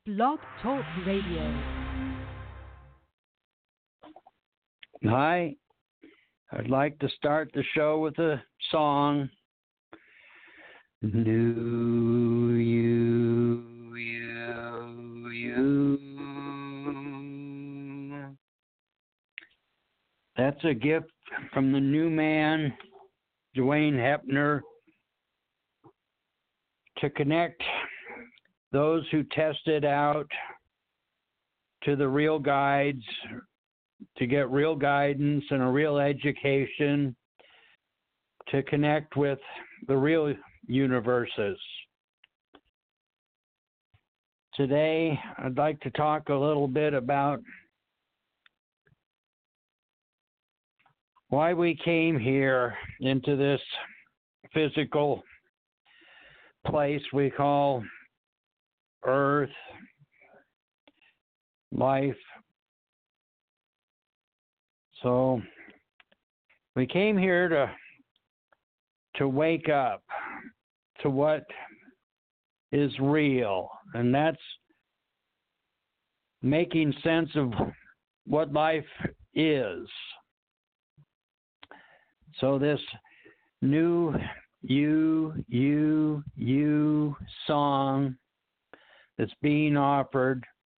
Blog Talk Radio. Hi, I'd like to start the show with a song. New you. That's a gift from the new man, Dwayne Hepner, to connect those who tested out to the real guides, to get real guidance and a real education, to connect with the real universes. Today, I'd like to talk a little bit about why we came here into this physical place we call Earth, life. So we came here to wake up to what is real, and that's making sense of what life is. So this new you song that's being offered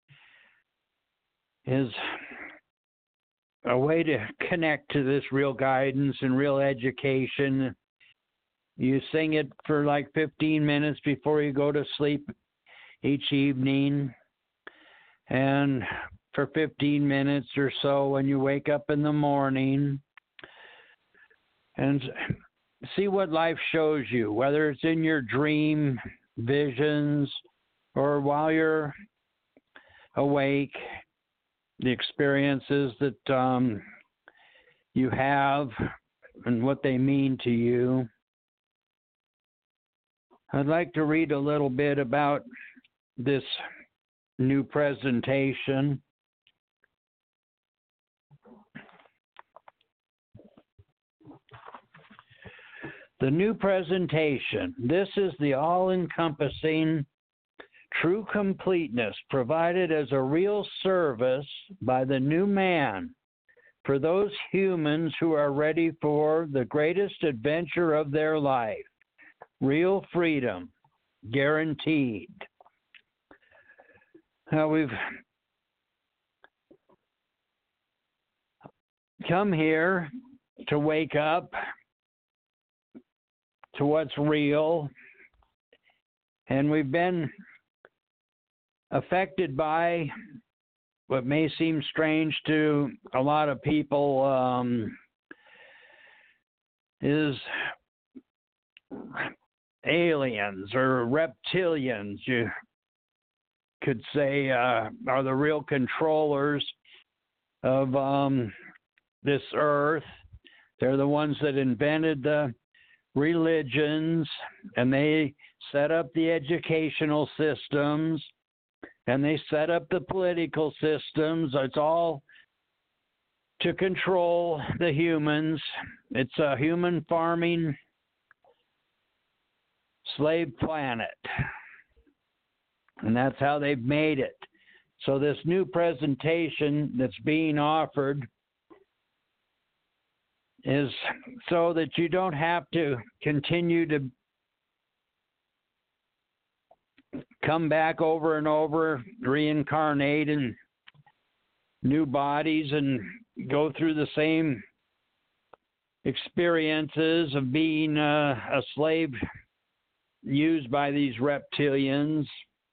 is a way to connect to this real guidance and real education. You sing it for like 15 minutes before you go to sleep each evening, and for 15 minutes or so when you wake up in the morning, and see what life shows you, whether it's in your dream visions or while you're awake, the experiences that you have and what they mean to you. I'd like to read a little bit about this new presentation. The new presentation. This is the all-encompassing true completeness provided as a real service by the new man for those humans who are ready for the greatest adventure of their life. Real freedom, guaranteed. Now we've come here to wake up to what's real, and we've been affected by what may seem strange to a lot of people, is aliens or reptilians, you could say, are the real controllers of this earth. They're the ones that invented the religions, and they set up the educational systems, and they set up the political systems. It's all to control the humans. It's a human farming slave planet, and that's how they've made it. So this new presentation that's being offered is so that you don't have to continue to come back over and over, reincarnate in new bodies and go through the same experiences of being a slave used by these reptilians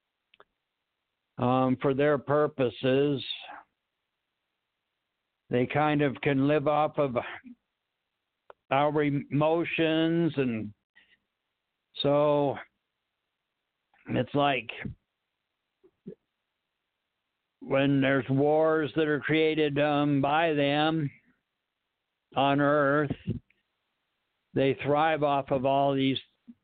for their purposes. They kind of can live off of our emotions, and so it's like when there's wars that are created by them on Earth, they thrive off of all these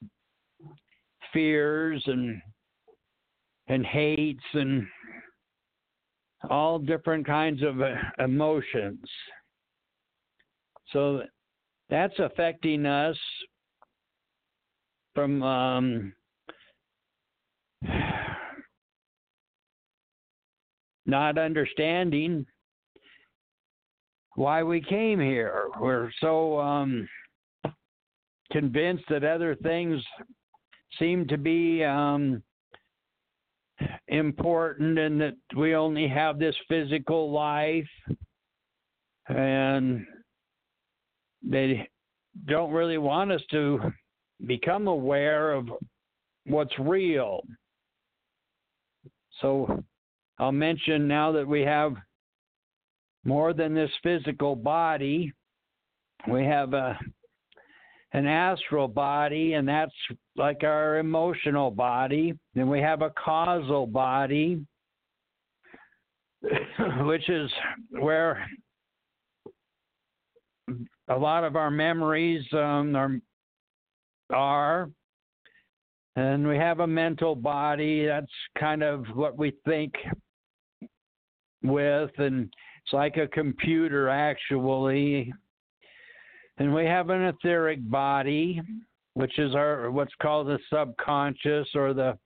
fears and hates and all different kinds of emotions. So that's affecting us from not understanding why we came here. We're so convinced that other things seem to be important and that we only have this physical life, and they don't really want us to become aware of what's real. So I'll mention now that we have more than this physical body. We have an astral body, and that's like our emotional body. Then we have a causal body, which is where a lot of our memories are. And we have a mental body. That's kind of what we think with, and it's like a computer, actually. And we have an etheric body, which is what's called the subconscious, or the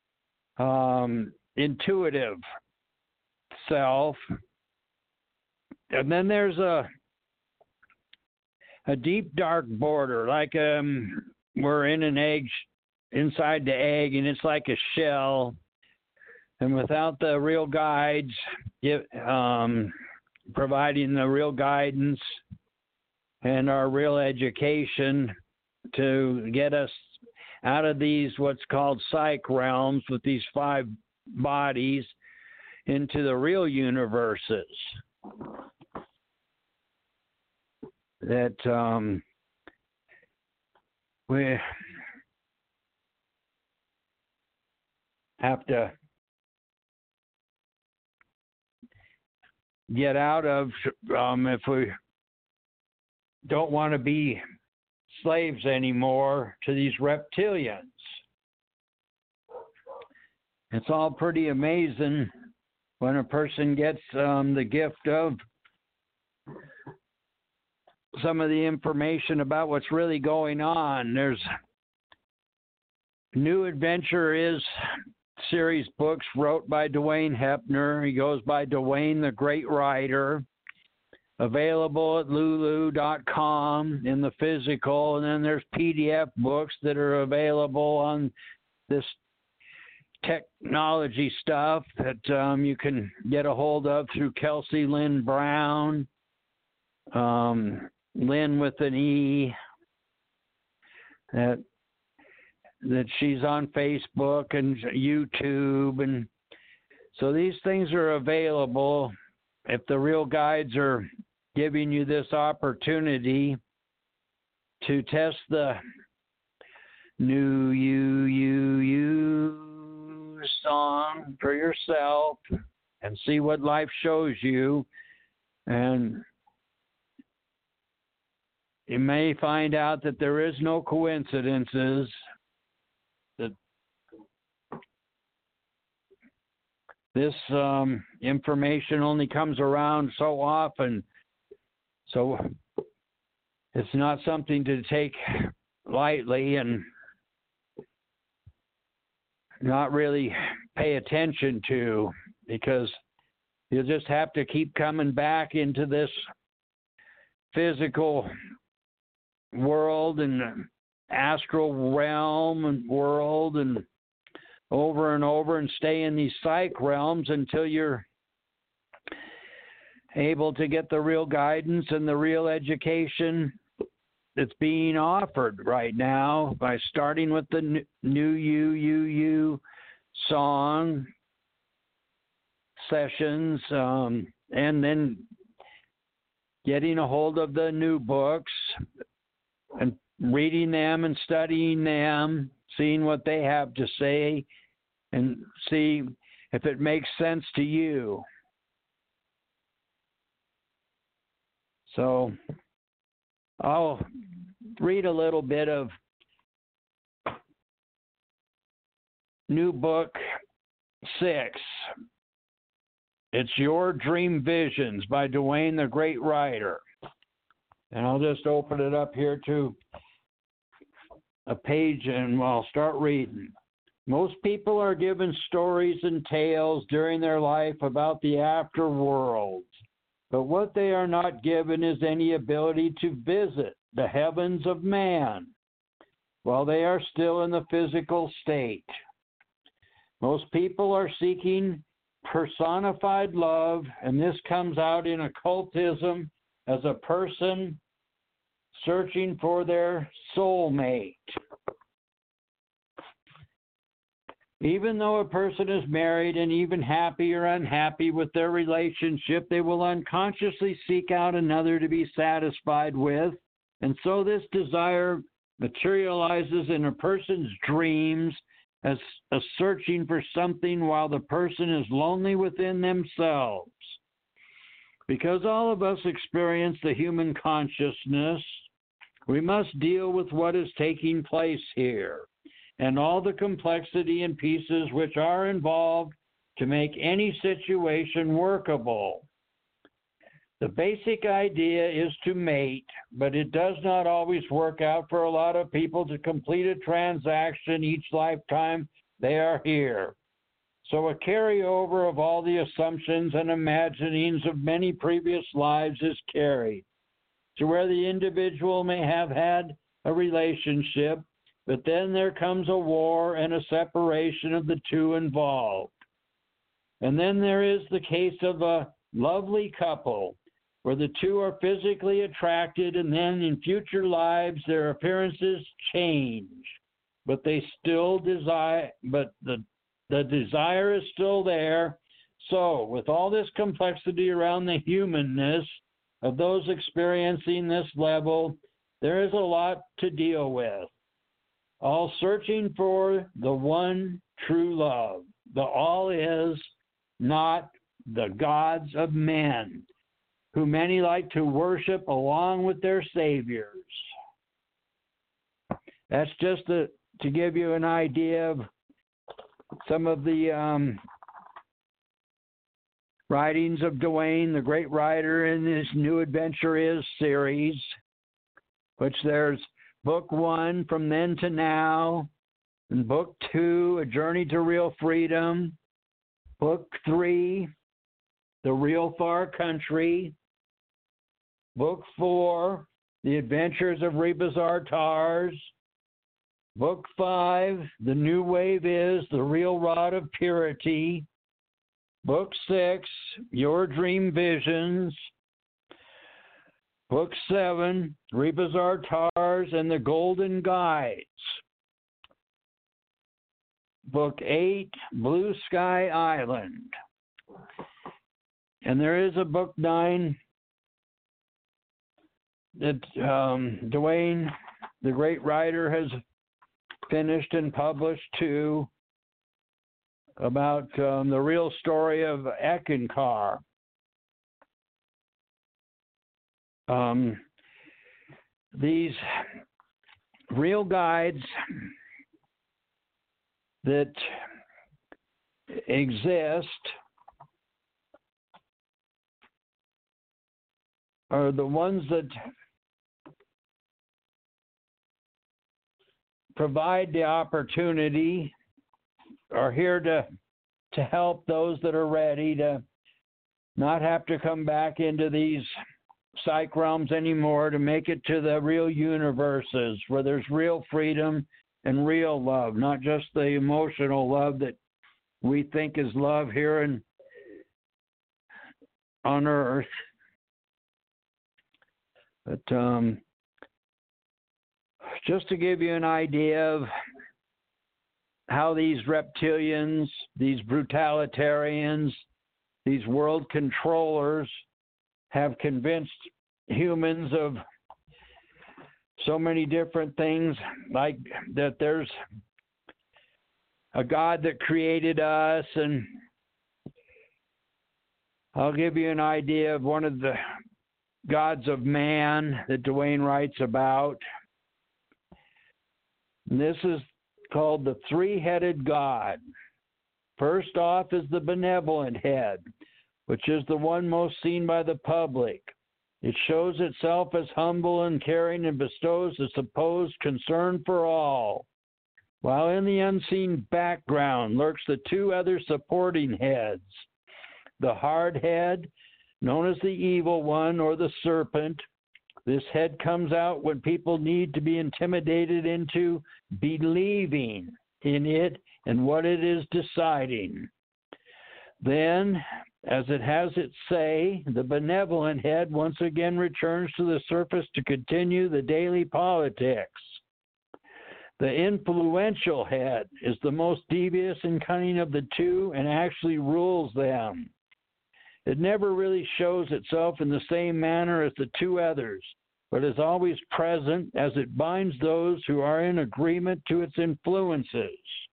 intuitive self. And then there's a deep dark border, like we're in an egg, inside the egg, and it's like a shell. And without the real guides, providing the real guidance and our real education to get us out of these what's called psych realms with these 5 bodies into the real universes that we have to get out of if we don't want to be slaves anymore to these reptilians. It's all pretty amazing when a person gets the gift of some of the information about what's really going on. There's New Adventure is series books wrote by Dwayne Hepner. He goes by Dwayne the Great Writer. Available at lulu.com in the physical, and then there's PDF books that are available on this technology stuff that you can get a hold of through Kelsey Lynn Brown, Lynn with an E, that she's on Facebook and YouTube, and so these things are available if the real guides are giving you this opportunity to test the new you song for yourself and see what life shows you. And you may find out that there is no coincidences, that this information only comes around so often, so it's not something to take lightly and not really pay attention to, because you'll just have to keep coming back into this physical world and astral realm and world and over and stay in these psych realms until you're able to get the real guidance and the real education that's being offered right now by starting with the new you song sessions, and then getting a hold of the new books and reading them and studying them, seeing what they have to say, and see if it makes sense to you. So I'll read a little bit of new book 6. It's Your Dream Visions by Dwayne the Great Writer. And I'll just open it up here to a page and I'll start reading. Most people are given stories and tales during their life about the afterworld, but what they are not given is any ability to visit the heavens of man while they are still in the physical state. Most people are seeking personified love, and this comes out in occultism as a person searching for their soulmate. Even though a person is married and even happy or unhappy with their relationship, they will unconsciously seek out another to be satisfied with. And so this desire materializes in a person's dreams as a searching for something while the person is lonely within themselves. Because all of us experience the human consciousness, we must deal with what is taking place here and all the complexity and pieces which are involved to make any situation workable. The basic idea is to mate, but it does not always work out for a lot of people to complete a transaction each lifetime they are here. So a carryover of all the assumptions and imaginings of many previous lives is carried to where the individual may have had a relationship, but then there comes a war and a separation of the two involved. And then there is the case of a lovely couple where the two are physically attracted, and then in future lives their appearances change, but they still desire, but the desire is still there. So with all this complexity around the humanness of those experiencing this level, there is a lot to deal with. All searching for the one true love. The all is not the gods of men, who many like to worship along with their saviors. That's just to give you an idea of some of the writings of Dwayne, the great writer, in his New Adventure Is series, which there's Book 1, From Then to Now, and Book 2, A Journey to Real Freedom, Book 3, The Real Far Country, Book 4, The Adventures of Rebazar Tars, Book 5, The New Wave Is the Real Rod of Purity, Book 6, Your Dream Visions, Book 7, Rebazar Tars and the Golden Guides, Book 8, Blue Sky Island. And there is a Book 9 that Dwayne, the great writer, has finished and published too, about the real story of Eckankar. These real guides that exist are the ones that provide the opportunity, are here to help those that are ready to not have to come back into these psych realms anymore, to make it to the real universes where there's real freedom and real love, not just the emotional love that we think is love here on Earth. But just to give you an idea of how these reptilians, these brutalitarians, these world controllers have convinced humans of so many different things, like that there's a God that created us. And I'll give you an idea of one of the gods of man that Dwayne writes about. And this is called the three-headed God. First off is the benevolent head, which is the one most seen by the public. It shows itself as humble and caring and bestows a supposed concern for all. while in the unseen background lurks the two other supporting heads. The hard head, known as the evil one or the serpent. This head comes out when people need to be intimidated into believing in it and what it is deciding. Then, as it has its say, the benevolent head once again returns to the surface to continue the daily politics. The influential head is the most devious and cunning of the two and actually rules them. It never really shows itself in the same manner as the two others, but is always present as it binds those who are in agreement to its influences.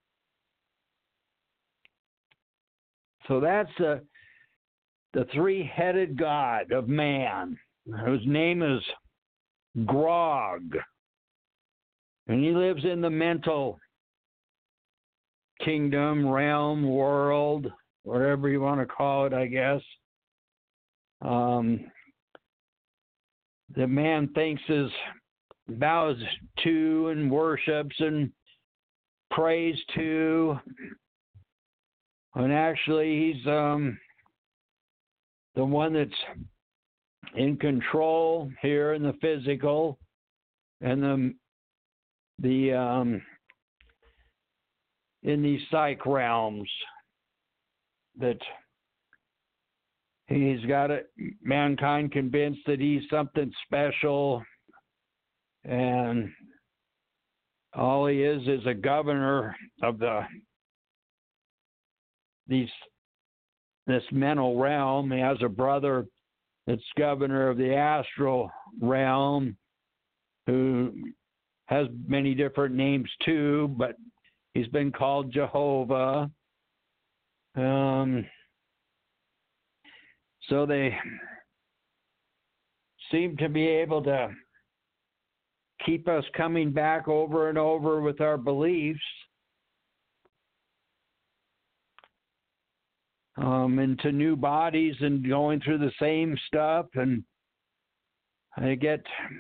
So that's the three-headed god of man, whose name is Grog. And he lives in the mental kingdom, realm, world, whatever you want to call it, I guess. The man thinks is bows to and worships and prays to, and actually he's the one that's in control here in the physical, and the in these psych realms that he's got mankind convinced that he's something special, and all he is a governor of this mental realm. He has a brother that's governor of the astral realm, who has many different names too, but he's been called Jehovah. So they seem to be able to keep us coming back over and over with our beliefs into new bodies and going through the same stuff, and they get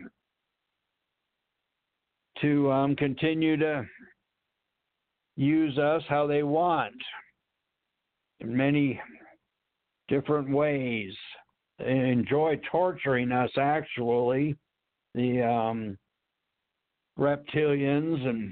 to continue to use us how they want in many different ways. They enjoy torturing us, actually, the reptilians, and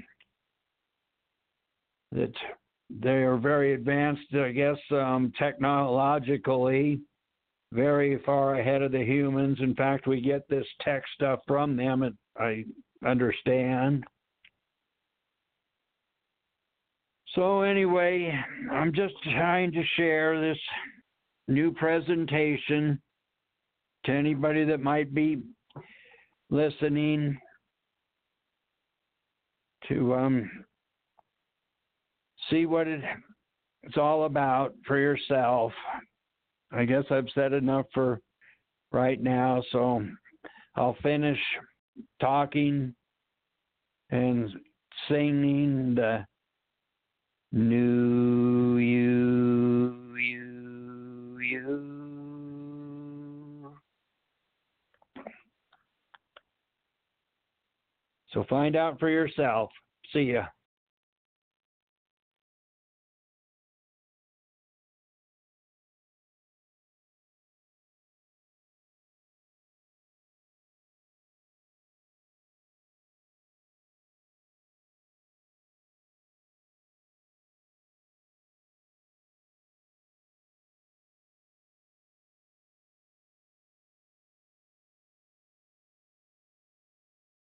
that they are very advanced, I guess, technologically, very far ahead of the humans. In fact, we get this tech stuff from them, I understand. So anyway, I'm just trying to share this new presentation to anybody that might be listening to see what it's all about for yourself. I guess I've said enough for right now, so I'll finish talking and singing the New You, You, You. So find out for yourself. See ya.